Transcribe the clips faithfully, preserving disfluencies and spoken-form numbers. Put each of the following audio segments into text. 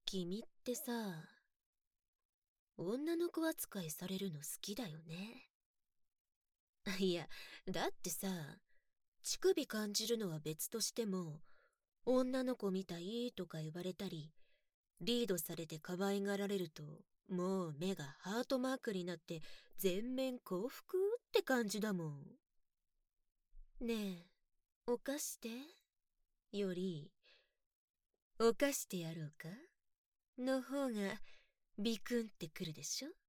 君ってさ、女の子扱いされるの好きだよね。いや、だってさ、乳首感じるのは別としても、女の子みたいとか言われたり、リードされて可愛がられると、もう目がハートマークになって全面幸福って感じだもん。ねえ、犯してより、犯してやろうかの方がビクンってくるでしょ。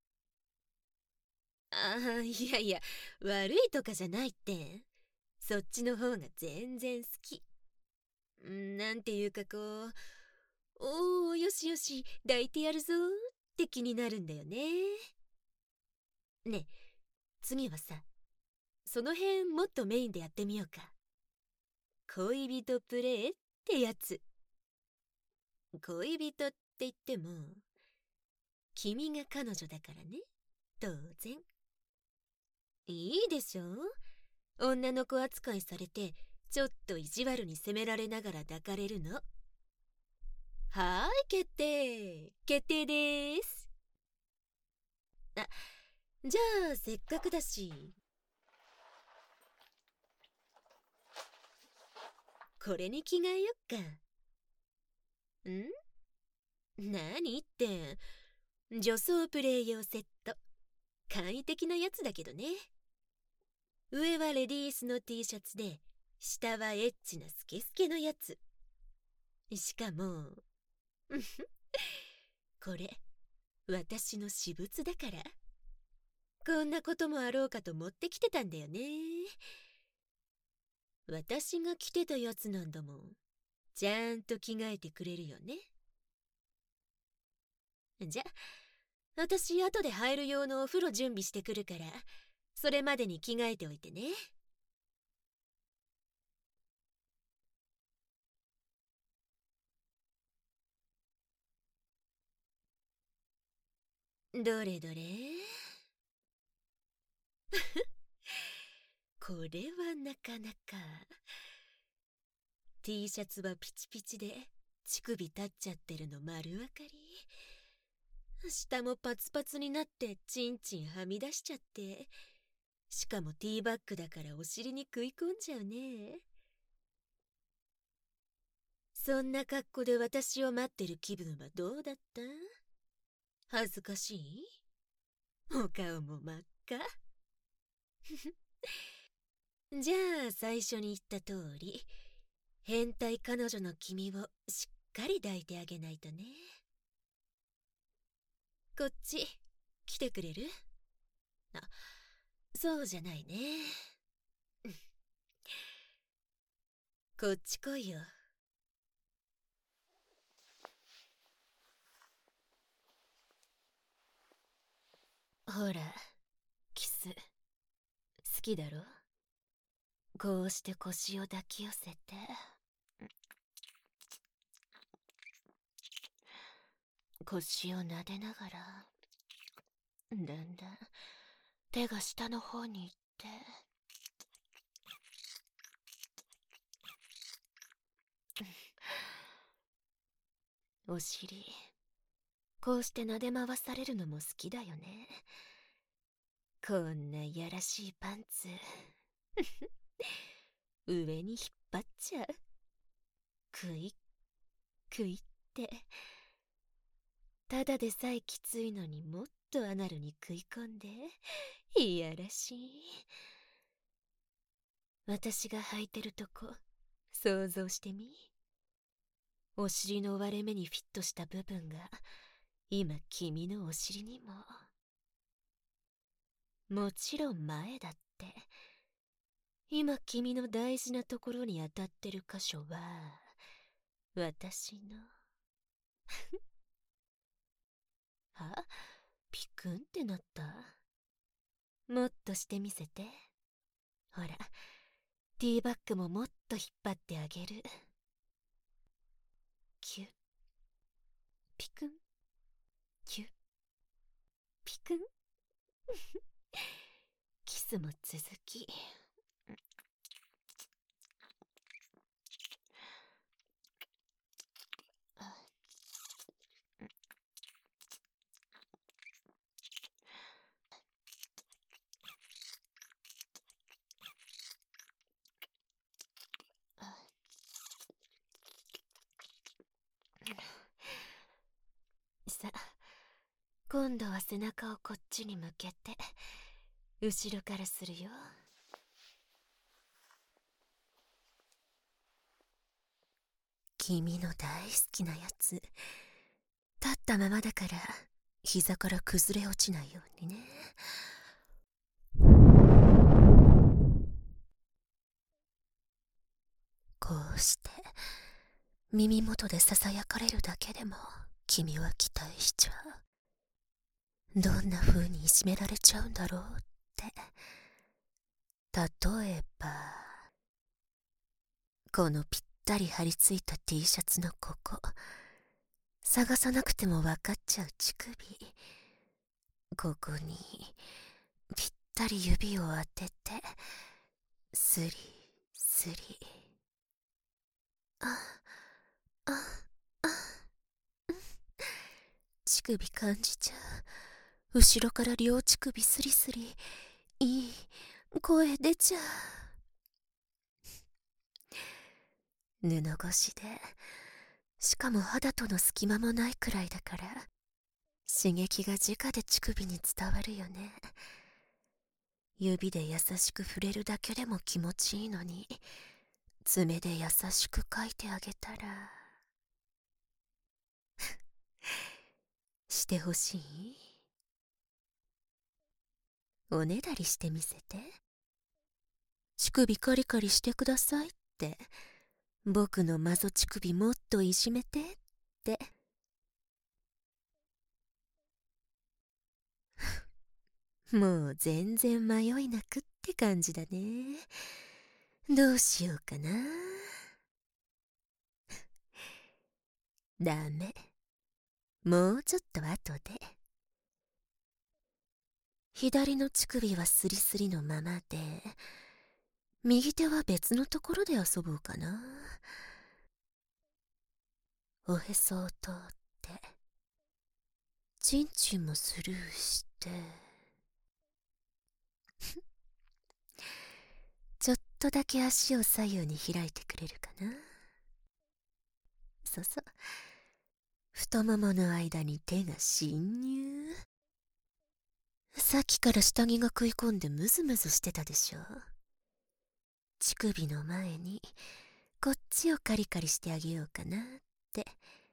ああ、いやいや、悪いとかじゃないって。そっちの方が全然好き。んなんていうかこう、おーよしよし、抱いてやるぞーって気になるんだよね。ねえ、次はさ、その辺もっとメインでやってみようか。恋人プレイってやつ。恋人って言っても、君が彼女だからね。当然。いいでしょ？女の子扱いされて、ちょっと意地悪に責められながら抱かれるの。はーい、決定決定でーす。あ、じゃあ、せっかくだし、これに着替えよっか。ん？何って、女装プレイ用セット。簡易的なやつだけどね。上はレディースの T シャツで、下はエッチなスケスケのやつ。しかも、これ、私の私物だから。こんなこともあろうかと持ってきてたんだよね。私が着てたやつなんだもん。ちゃんと着替えてくれるよね。じゃ、私後で入る用のお風呂準備してくるから、それまでに着替えておいてね。どれどれこれはなかなか。T シャツはピチピチで乳首立っちゃってるの丸わかり。下もパツパツになってチンチンはみ出しちゃって、しかもティーバッグだからお尻に食い込んじゃうね。そんな格好で私を待ってる気分はどうだった？恥ずかしい？お顔も真っ赤。じゃあ最初に言った通り、変態彼女の君をしっかり抱いてあげないとね。こっち来てくれる？あ、そうじゃないね。こっち来いよ。ほら、キス好きだろ？こうして腰を抱き寄せて、腰を撫でながら、だんだん手が下の方に行って、お尻、こうして撫で回されるのも好きだよね。こんないやらしいパンツ、上に引っ張っちゃう。クイッ、クイって。ただでさえきついのにもっとアナルに食い込んで、いやらしい。私が履いてるとこ、想像してみ。お尻の割れ目にフィットした部分が、今君のお尻にも。もちろん前だって。今君の大事なところに当たってる箇所は、私の。あ、ピクンってなった？もっとしてみせて。ほら、ティーバッグももっと引っ張ってあげる。キュッ、ピクン、キュッ、ピクン。キスも続き。 今度は背中をこっちに向けて後ろからするよ。君の大好きなやつ、立ったままだから膝から崩れ落ちないようにね。こうして耳元でささやかれるだけでも君は期待しちゃう。どんな風にいじめられちゃうんだろうって。例えばこのぴったり張り付いた T シャツのここ、探さなくても分かっちゃう乳首、ここにぴったり指を当ててスリスリ、あああ、乳首感じちゃう。後ろから両乳首スリスリ、いい声出ちゃう。布越しで、しかも肌との隙間もないくらいだから刺激が直で乳首に伝わるよね。指で優しく触れるだけでも気持ちいいのに、爪で優しく描いてあげたらしてほしい？おねだりしてみせて。乳首カリカリしてくださいって、僕のマゾ乳首もっといじめてって。もう全然迷いなくって感じだね。どうしようかな。ダメ。もうちょっと後で。左の乳首はスリスリのままで、右手は別のところで遊ぼうかな。おへそを通ってチンチンもスルーしてちょっとだけ足を左右に開いてくれるかな。そうそう、太ももの間に手が侵入。さっきから下着が食い込んでムズムズしてたでしょ。乳首の前にこっちをカリカリしてあげようかなって。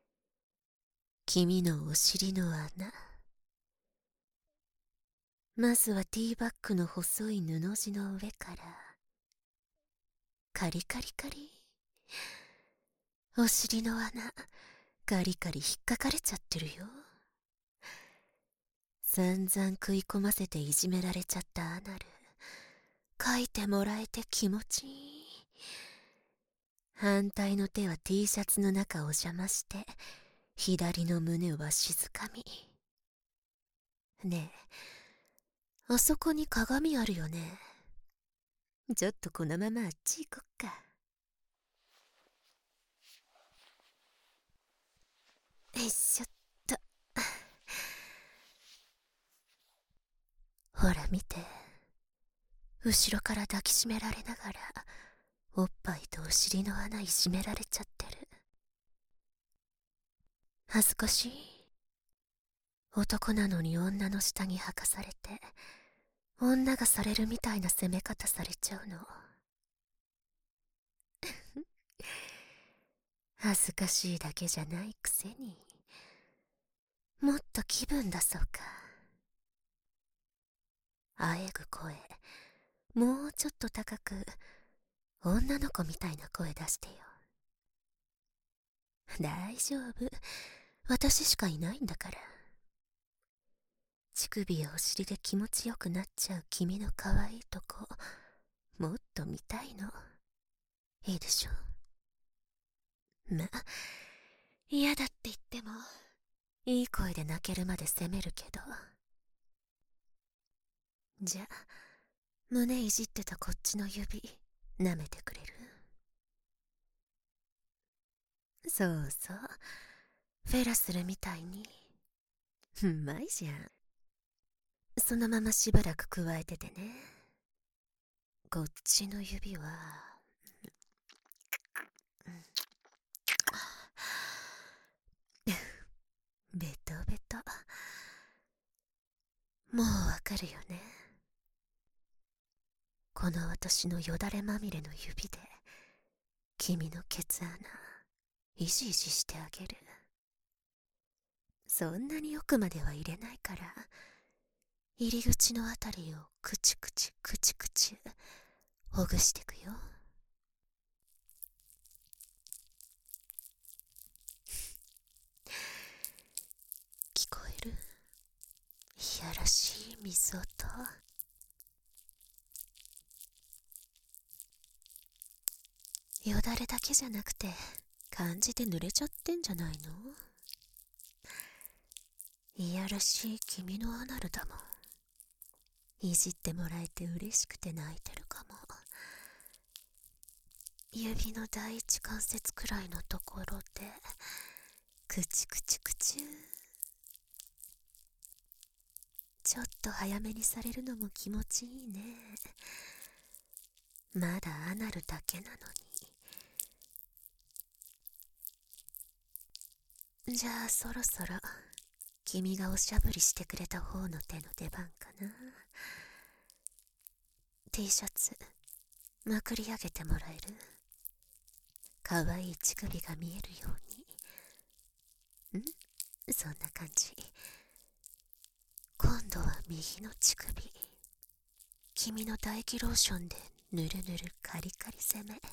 君のお尻の穴、まずはティーバッグの細い布地の上からカリカリカリ。お尻の穴カリカリ引っかかれちゃってるよ。散々食い込ませていじめられちゃったアナル、書いてもらえて気持ちいい。反対の手は T シャツの中を邪魔して左の胸をわしづかみ。ねえ、あそこに鏡あるよね。ちょっとこのままあっち行こっか。よいしょっと。ほら見て、後ろから抱きしめられながらおっぱいとお尻の穴いじめられちゃってる。恥ずかしい？男なのに女の下着履かされて女がされるみたいな攻め方されちゃうの。恥ずかしいだけじゃないくせに、もっと気分出そうか。あえぐ声もうちょっと高く女の子みたいな声出してよ。大丈夫、私しかいないんだから。乳首やお尻で気持ちよくなっちゃう君の可愛いとこもっと見たいの。いいでしょ。ま、嫌だって言ってもいい声で泣けるまで責めるけど。じゃあ胸いじってたこっちの指舐めてくれる？そうそう、フェラするみたいに。うまいじゃん。そのまましばらく加えててね。こっちの指はベトベト。 もうわかるよね。この私のよだれまみれの指で君のケツ穴いじいじしてあげる。そんなに奥までは入れないから、入り口のあたりをクチクチクチクチほぐしてくよ。聞こえる？いやらしい水音。よだれだけじゃなくて感じで濡れちゃってんじゃないの？いやらしい君のアナルだもん。いじってもらえて嬉しくて泣いてるかも。指の第一関節くらいのところでクチクチクチュー。ちょっと早めにされるのも気持ちいいね。まだアナルだけなのに。じゃあそろそろ君がおしゃぶりしてくれた方の手の出番かな。 T シャツまくり上げてもらえる？かわいい乳首が見えるように。ん？そんな感じ。今度は右の乳首、君の唾液ローションでぬるぬるカリカリ攻め。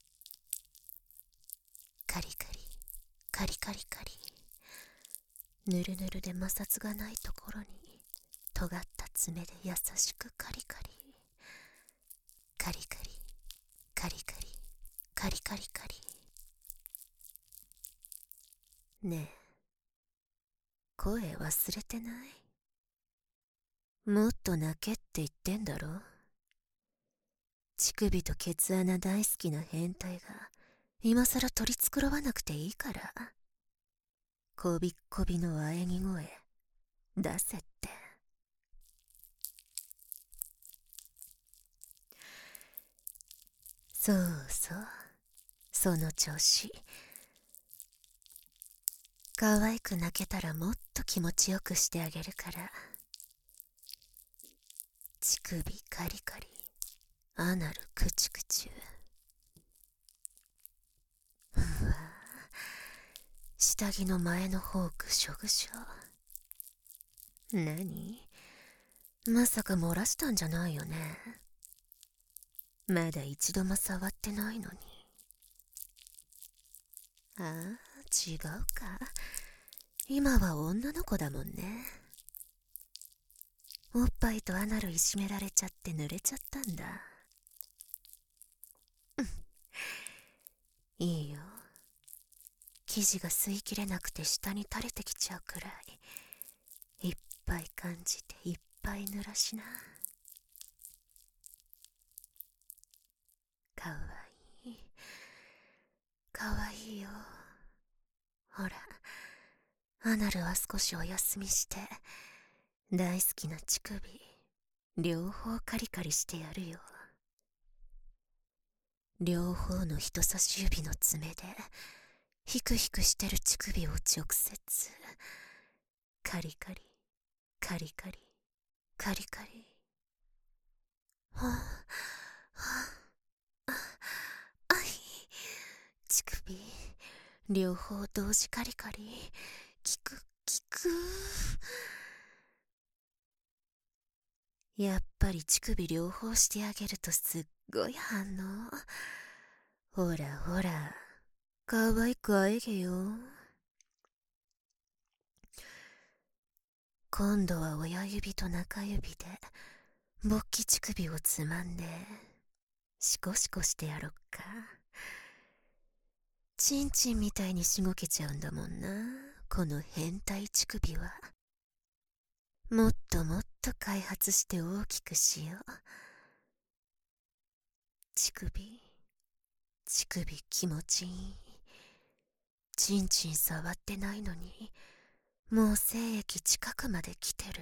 カリカリカリカリカリ。ぬるぬるで摩擦がないところに尖った爪で優しくカリカリカリカリカリカリカリカリカリ。ねえ、声忘れてない？もっと泣けって言ってんだろ。乳首とケツ穴大好きな変態が今さら取り繕わなくていいから、こびっこびの喘ぎ声出せって。そうそう、その調子。可愛く泣けたらもっと気持ちよくしてあげるから。乳首カリカリ、アナルクチクチュ。うわ、下着の前の方ぐしょぐしょ。何？まさか漏らしたんじゃないよね。まだ一度も触ってないのに。ああ、違うか。今は女の子だもんね。おっぱいとアナルいじめられちゃって濡れちゃったんだ。いいよ。生地が吸いきれなくて下に垂れてきちゃうくらいいっぱい感じていっぱい濡らしな。かわいいかわいいよ。ほら、アナルは少しお休みして大好きな乳首両方カリカリしてやるよ。両方の人差し指の爪でヒクヒクしてる乳首を直接カリカリカリカリカリカリ。はあ、はあ、あ、あい、乳首両方同時カリカリ、キクキク。やっぱり乳首両方してあげるとすっごい反応。ほらほら、かわいくあえげよ。今度は親指と中指で勃起乳首をつまんでシコシコしてやろっか。チンチンみたいにしごけちゃうんだもんな、この変態乳首は。もっともっと開発して大きくしよう。乳首乳首気持ちいい。チンチン触ってないのにもう精液近くまで来てる。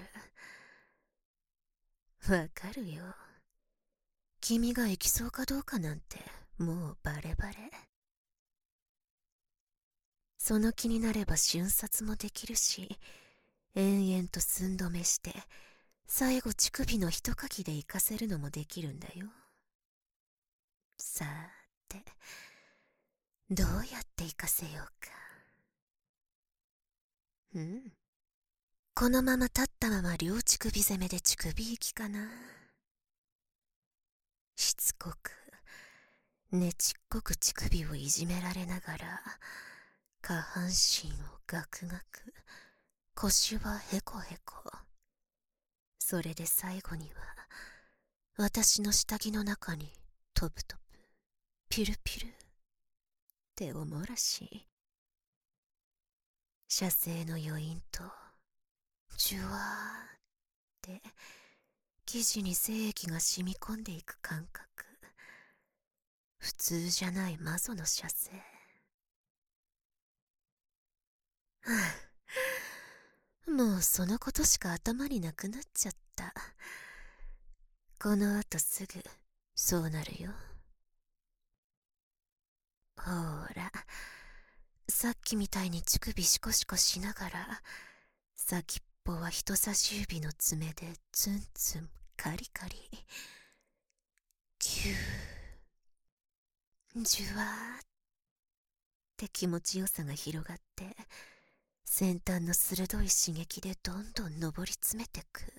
わかるよ。君が行きそうかどうかなんてもうバレバレ。その気になれば瞬殺もできるし、延々と寸止めして最後乳首の一かきで行かせるのもできるんだよ。さーて、どうやって行かせようか。うん。このまま立ったまま両乳首攻めで乳首行きかな。しつこく、ねちっこく乳首をいじめられながら、下半身をガクガク、腰はヘコヘコ。それで最後には、私の下着の中にトプトプ、ピルピルっておもらし。射精の余韻と、ジュワーって生地に精液が染み込んでいく感覚。普通じゃないマゾの射精。はあ、もうそのことしか頭になくなっちゃった。この後すぐそうなるよ。ほーら、さっきみたいに乳首シコシコしながら、先っぽは人差し指の爪でツンツンカリカリ、キュー、ジュワーって気持ちよさが広がって、先端の鋭い刺激でどんどん上り詰めてく。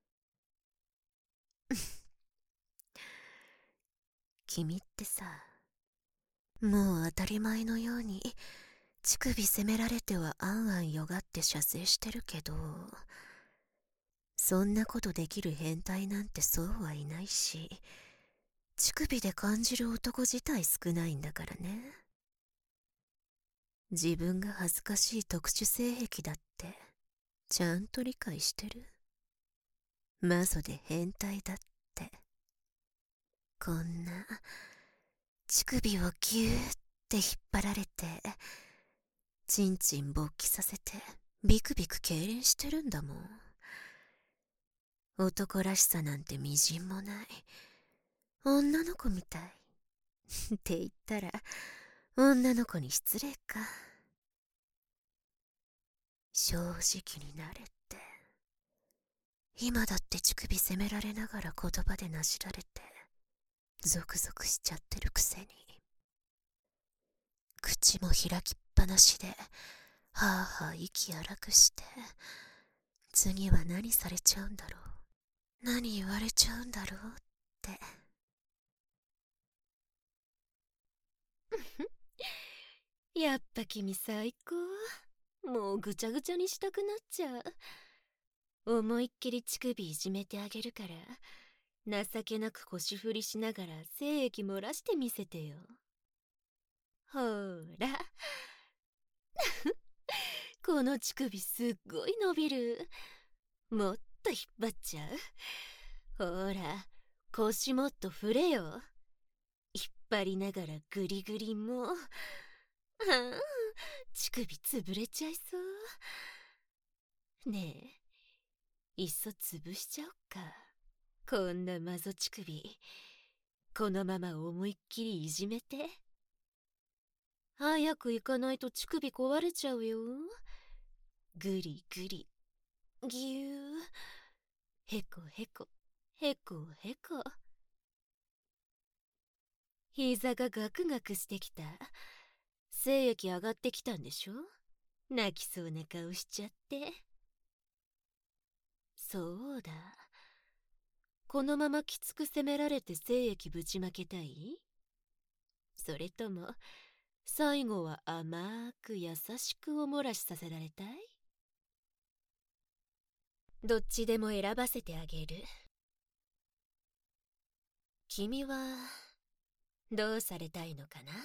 君ってさ、もう当たり前のように乳首責められてはあんあんよがって射精してるけど、そんなことできる変態なんてそうはいないし、乳首で感じる男自体少ないんだからね。自分が恥ずかしい特殊性癖だってちゃんと理解してる。マゾで変態だって。こんな乳首をギューって引っ張られて、チンチン勃起させてビクビク痙攣してるんだもん。男らしさなんてみじんもない。女の子みたいって言ったら女の子に失礼か。正直になれって。今だって乳首責められながら言葉でなじられてゾクゾクしちゃってるくせに、口も開きっぱなしではあはあ息荒くして、次は何されちゃうんだろう、何言われちゃうんだろうって。やっぱ君最高。もうぐちゃぐちゃにしたくなっちゃう。思いっきり乳首いじめてあげるから、情けなく腰振りしながら精液漏らしてみせてよ。ほーらこの乳首すっごい伸びる。もっと引っ張っちゃう。ほら、腰もっと振れよ。引っ張りながらグリグリも。はあ、乳首潰れちゃいそう。ねえ、いっそ潰しちゃおっか。こんなマゾ乳首、このまま思いっきりいじめて。早く行かないと乳首壊れちゃうよ。ぐりぐり、ぎゅー、へこへこ、へこへこ。膝がガクガクしてきた。精液上がってきたんでしょ。泣きそうな顔しちゃって。そうだ。このままきつく責められて精液ぶちまけたい？それとも最後は甘く優しくおもらしさせられたい？どっちでも選ばせてあげる。君はどうされたいのかな？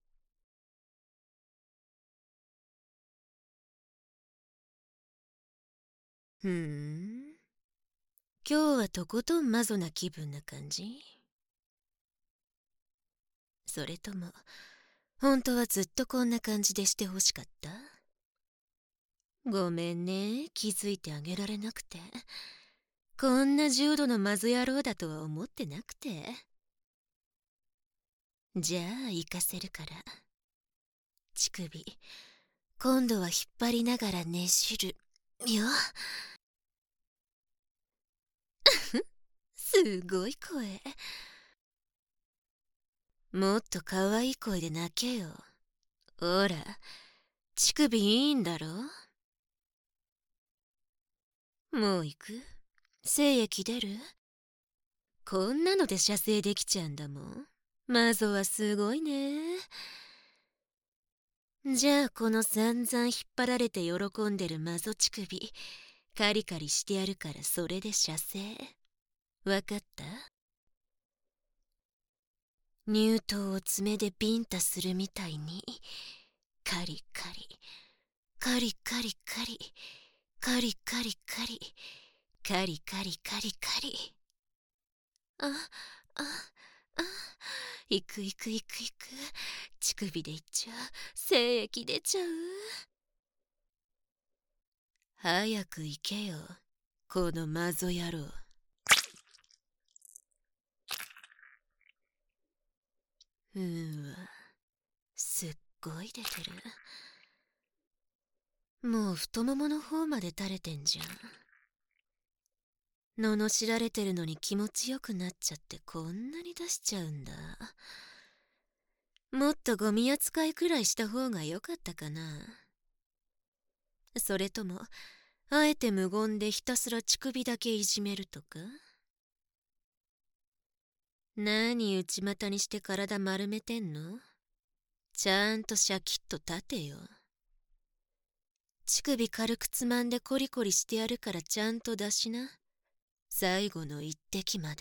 ふーん。今日はとことんマゾな気分な感じ？それとも本当はずっとこんな感じでしてほしかった？ごめんね、気づいてあげられなくて。こんな重度のマゾ野郎だとは思ってなくて。じゃあ行かせるから。乳首今度は引っ張りながらねじるよ。 すごい声。もっと可愛い声で泣けよ。ほら、乳首いいんだろ。もう行く？精液出る？こんなので射精できちゃうんだもん。マゾはすごいね。じゃあこの散々引っ張られて喜んでるマゾ乳首、カリカリしてやるからそれで射精。わかった？乳頭を爪でビンタするみたいに、カリカリ、カリカリカリ、カリカリカリ、カリカリカリカリ。あ、あ、あ、いくいくいくいく。乳首でいっちゃう。精液出ちゃう。早く行けよ、このマゾ野郎。うーわ、すっごい出てる。もう太ももの方まで垂れてんじゃん。罵られてるのに気持ちよくなっちゃってこんなに出しちゃうんだ。もっとゴミ扱いくらいした方がよかったかな。それともあえて無言でひたすら乳首だけいじめるとか？何内股にして体丸めてんの？ちゃんとシャキッと立てよ。乳首軽くつまんでコリコリしてやるからちゃんと出しな。最後の一滴まで。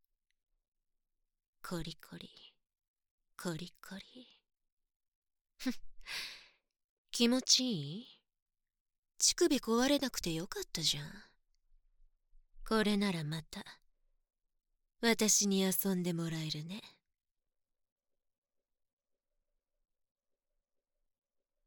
コリコリ、コリコリ。ふっ、気持ちいい？乳首壊れなくてよかったじゃん。これならまた私に遊んでもらえるね。